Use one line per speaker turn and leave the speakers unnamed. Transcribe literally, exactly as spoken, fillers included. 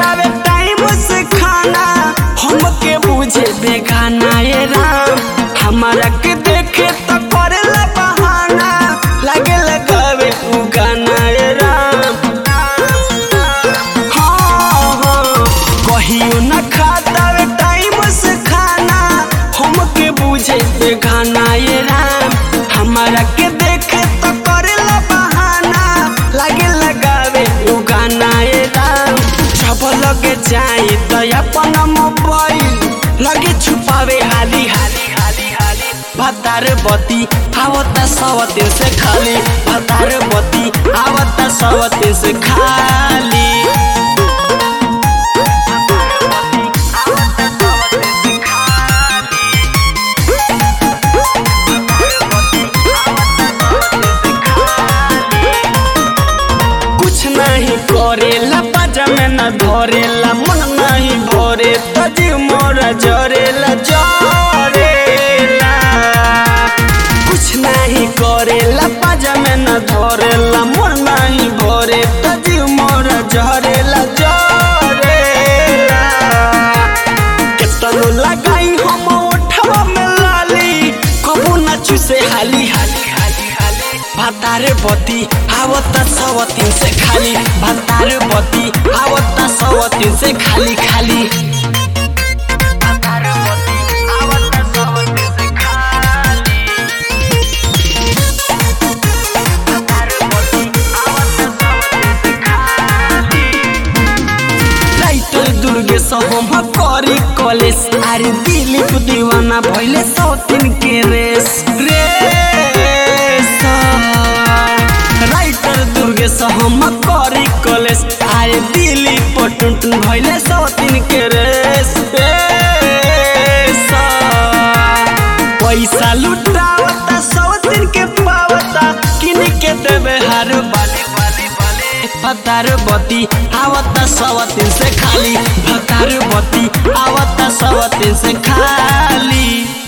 खाता वे टाइम से खाना हमके बुझे बेगाना ये राम हमारा के देखे तो करेला बहाना लगे लगावे उ गाना ये राम हाँ हाँ कहियो न खाता वे टाइम से खाना हमके बुझे बेगाना ये राम हमारा के देखे तो करेला बहाना लगे लगावे उ गाना ये राम जब लगे जाए तो अपन मोबाइल लगे छुपावे हाली हाली हाली हाली भतार बती आवता सवते से खाली भतार बती आवता सवते से खाली कुछ नहीं करेला बाजा में न धरेला मन नहीं भरे तो जीव मोरा जरेला जरेला कुछ नहीं करेला बाजा में न धरेला मन नहीं भरे तो जीव मोरा जरेला जरेला केतनो लगाई हम ओठवा में लाली कबू न चुसे हाली हाली हाली हाली भतार बती आवता सवतीन से खाली भतार बती आवता सवतीन से खाली खाली भतार बती आवता सवतीन से खाली भतार बती आवता सवतीन से खाली राइटर दुर्गेश हम करी कॉलेज अरे दिलीप दीवाना भइले सवतीन के रेस रेस राइटर दुर्गेश हम करी कॉलेज आए दिल्ली पटुन भइले सवतीन के रेस पैसा लुटावता सवतीन के पावता किन के देवे हार बाले बाले बाले भतार बती आवता सवतीन से खाली भतार बती आवता सवतीन से खाली।